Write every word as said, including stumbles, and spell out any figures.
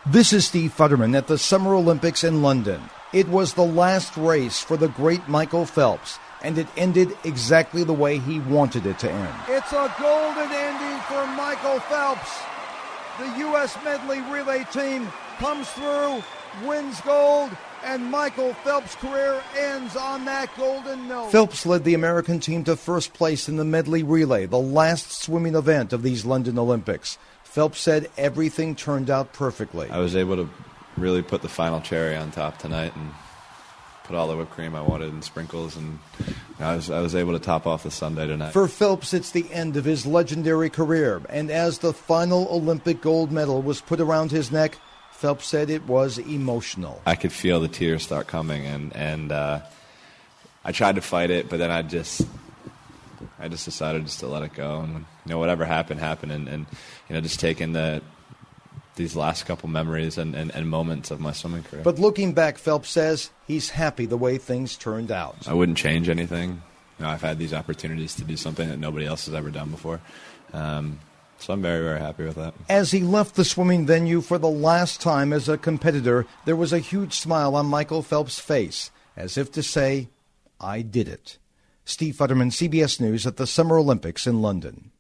This is Steve Futterman at the Summer Olympics in London. It was the last race for the great Michael Phelps, and it ended exactly the way he wanted it to end. It's a golden ending for Michael Phelps. The U S medley relay team comes through, wins gold, and Michael Phelps' career ends on that golden note. Phelps led the American team to first place in the medley relay, the last swimming event of these London Olympics. Phelps said everything turned out perfectly. I was able to really put the final cherry on top tonight and put all the whipped cream I wanted and sprinkles, and I was I was able to top off the Sunday tonight. For Phelps, it's the end of his legendary career, and as the final Olympic gold medal was put around his neck, Phelps said it was emotional. I could feel the tears start coming, and, and uh, I tried to fight it, but then I just I just decided just to let it go, and you know, whatever happened, happened, and, and you know, just taking the these last couple memories and, and, and moments of my swimming career. But looking back, Phelps says he's happy the way things turned out. I wouldn't change anything. You know, I've had these opportunities to do something that nobody else has ever done before. Um, so I'm very, very happy with that. As he left the swimming venue for the last time as a competitor, there was a huge smile on Michael Phelps' face, as if to say, I did it. Steve Futterman, C B S News at the Summer Olympics in London.